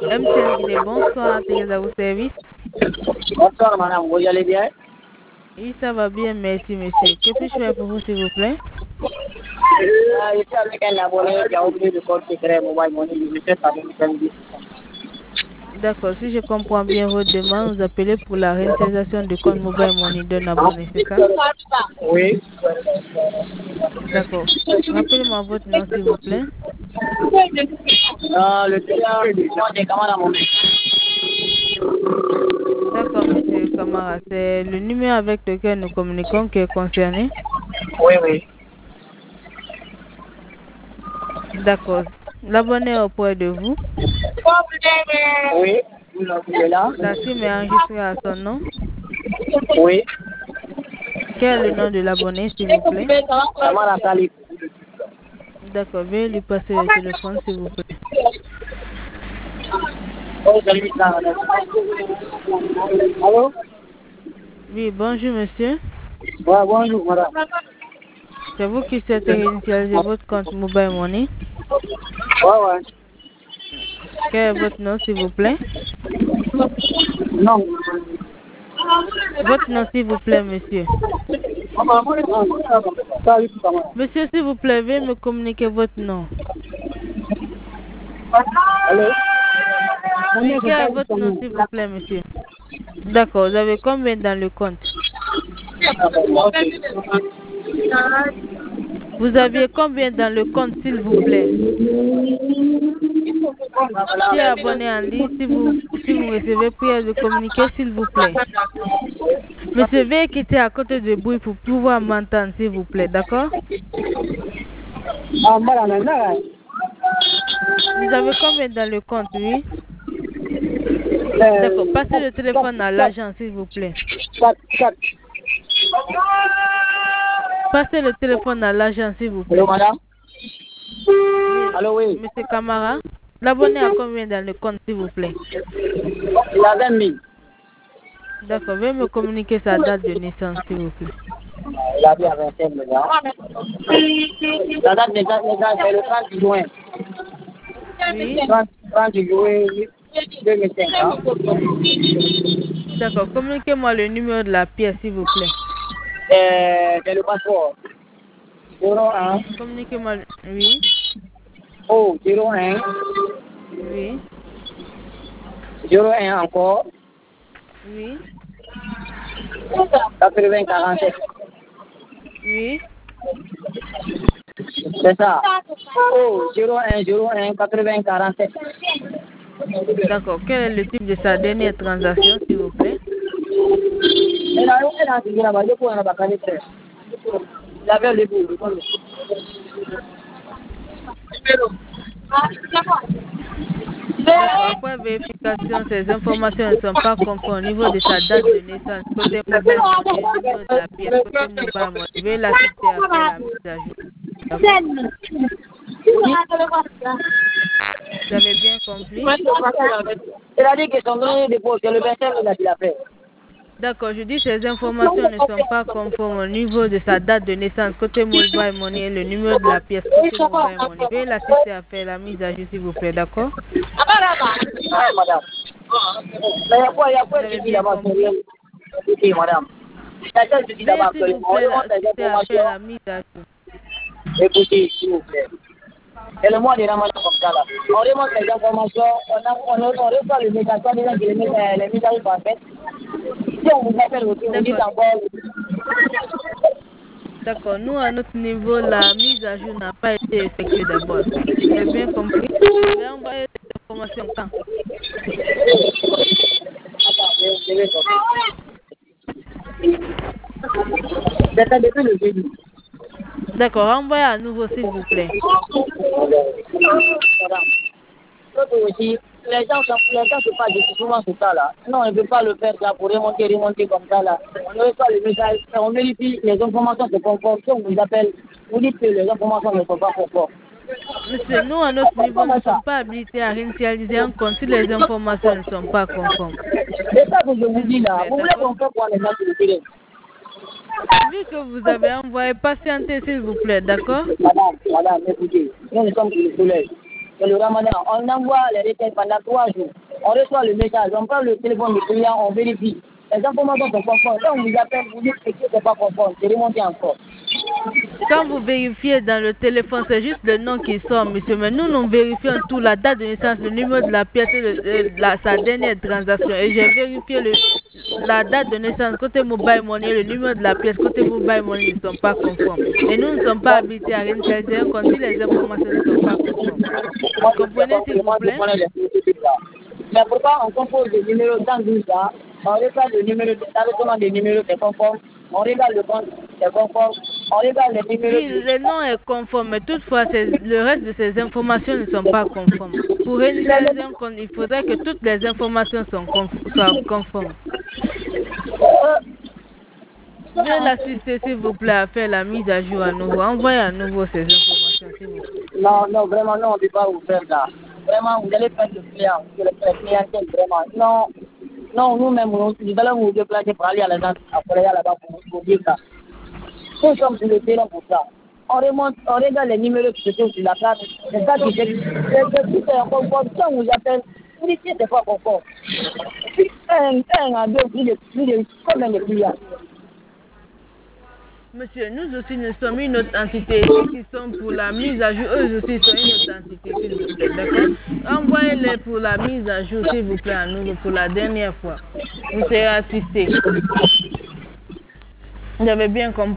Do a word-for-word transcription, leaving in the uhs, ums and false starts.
M T N Guinée, bonsoir, Thérèse à vos services. Bonsoir madame, vous allez bien? Oui, ça va bien, merci monsieur. Que puis-je faire pour vous, s'il vous plaît? euh, Je suis avec un abonné qui a oublié le code secret Mobile Money, je sais pas si D'accord, si je comprends bien votre demande, vous appelez pour la réinitialisation de compte Mobile Money d'un abonné, c'est ça? oui. D'accord. Rappelez-moi votre nom, s'il vous plaît. Euh, le téléphone c'est comment dans mon D'accord, monsieur Camara, c'est le numéro avec lequel nous communiquons qui est concerné. Oui, oui. D'accord. L'abonné est auprès de vous. Oui, vous l'avez là? La SIM est enregistrée à son nom. Oui. Quel est le nom de l'abonné, s'il vous plaît? Camara Salif. D'accord, veuillez lui passer le téléphone, s'il vous plaît. Oh, salut, ça, madame. Allô? Oui, bonjour, monsieur. Ouais, bonjour, madame. C'est vous qui souhaitez réinitialiser votre compte Mobile Money. Ouais, ouais. Quel est votre nom, s'il vous plaît? Non. Votre nom, s'il vous plaît, monsieur. Salut, Camara. Monsieur, s'il vous plaît, veuillez me communiquer votre nom. Allô? Oui, quel est votre nom, s'il vous plaît, monsieur? D'accord, vous avez combien dans le compte? Vous aviez combien dans le compte, s'il vous plaît? Si abonné en ligne, si vous, si vous recevez prière de communiquer, s'il vous plaît. Monsieur, veuillez quitter à côté de bruit pour pouvoir m'entendre, s'il vous plaît, d'accord? Vous avez combien dans le compte, oui? D'accord, passez le téléphone à l'agent, s'il vous plaît. Passez le téléphone à l'agent, s'il vous plaît. Allô, madame? Oui. Allô, oui. Monsieur Camara, l'abonné a combien dans le compte, s'il vous plaît? Il a vingt mille. D'accord, veuillez me communiquer sa date de naissance, s'il vous plaît. Il a bien vingt cinq mille. La date de naissance, c'est le trente juin. Oui. trente juin deux mille cinq. Hein? D'accord, communiquez-moi le numéro de la pièce, s'il vous plaît. Euh, c'est le passeport. zéro un. Communiquez-moi. le- Oui. Oh, zéro un. Oui. zéro un encore. Oui. quatre-vingts quarante-sept. Oui. C'est ça. Oh, zéro un zéro un quatre-vingts quarante-sept. D'accord, quel est le type de sa dernière transaction, s'il vous plaît? Il avait le bout. D'accord, après vérification, ces informations ne sont pas conformes au niveau de sa date de naissance, côté mobile money, le numéro de la pièce, côté mobile money. Je vais l'assister à faire la mise à jour. D'accord? Vous avez bien compris? Il a dit que son nom est déposé, le vingt-cinq, il a dit la paix. D'accord, je dis ces informations ne sont pas conformes au niveau de sa date de naissance, côté mobile money, le numéro de la pièce, côté mobile money. Je vais l'assister à faire la mise à jour, s'il vous plaît, d'accord? Ah, madame. Mais il y a quoi, il y a quoi Vous avez qui dit bien là-bas? compris? Oui, madame. Quelqu'un qui dit Veuillez, là-bas s'il vous actuellement. On plaît, demande des l'assister à faire informations. la mise à jour. Écoutez, s'il vous plaît. C'est le mois de Ramadan comme ça là. On demande des informations, on, a, on, on reçoit le message, on dit que les, les, les mises à jour sont faites. Si on vous appelle aussi, on dit D'accord. encore. D'accord. Nous, à notre niveau, la mise à jour n'a pas été effectuée d'abord. Vous avez bien compris? Je vais envoyer des informations quand? C'est depuis le début. D'accord. Envoyez à nouveau, s'il vous plaît. Aussi, les gens, les gens se passent souvent sur ça là. Non, on ne peut pas le faire ça pour remonter, remonter comme ça là. On ne reçoit le message, on vérifie, les informations se conforment. Si on vous appelle, vous dites que les informations ne sont pas conformes. Monsieur, nous, à notre niveau, nous ne sommes pas habilités à réinitialiser un compte si les informations ne sont pas conformes. C'est ça que je vous S'il dis vous là. plaît, Vous voulez d'accord? qu'on fait pour les gens sur le télé? Vu que vous avez envoyé, patienter, s'il vous plaît, d'accord? Madame, madame, écoutez, nous nous sommes sur le soleil. c'est le ramadan. On envoie les requêtes pendant trois jours. On reçoit le message, on prend le téléphone du client, on vérifie. Les informations sont conformes. Quand on vous appelle, vous dites que ce n'est pas conforme, c'est remonté encore. Quand vous vérifiez dans le téléphone, c'est juste le nom qui sort, monsieur. Mais nous, nous vérifions tout, la date de naissance, le numéro de la pièce et le, euh, la, sa dernière transaction. Et j'ai vérifié le, la date de naissance, côté mobile money, le numéro de la pièce, côté mobile money ne sont pas conformes. Et nous ne sommes pas habilités à rien faire. C'est qu'on dit les informations ne sont pas conformes. Vous comprenez, s'il vous plaît? Mais pourquoi on compose des numéros dans douze ans, on regarde le numéro d'enregistrement des numéros c'est conforme, on regarde le compte c'est conforme, on regarde les numéros. Oui, le nom est conforme, mais toutefois, le reste de ces informations ne sont pas conformes. Pour réaliser un compte, il faudrait que toutes les informations soient, conf soient conformes. Veuillez l'assister, s'il vous plaît, à faire la mise à jour à nouveau. Envoyez à nouveau ces informations, s'il vous plaît. Non, non, vraiment, non, on ne peut pas vous faire ça. Vraiment, vous allez faire le client, le clientèle, vraiment. Non, non, nous-mêmes, nous, nous allons vous déplacer pour aller à l'agence, après là-bas pour vous dire ça. Nous sommes sur le terrain pour ça. On remonte, on regarde les numéros qui se trouvent sur la carte. C'est ça qui fait. C'est tout un conforme. Si on vous appelle, vous dites que c'est pas conforme. Puis un, un, un, deux, plus de, plus de combien de clients? Monsieur, nous aussi, nous sommes une autre entité. Ceux qui sont pour la mise à jour, eux aussi sont une autre entité, s'il vous plaît, d'accord? Envoyez-les pour la mise à jour, s'il vous plaît, à nous, pour la dernière fois. Vous serez assistés. Vous avez bien compris.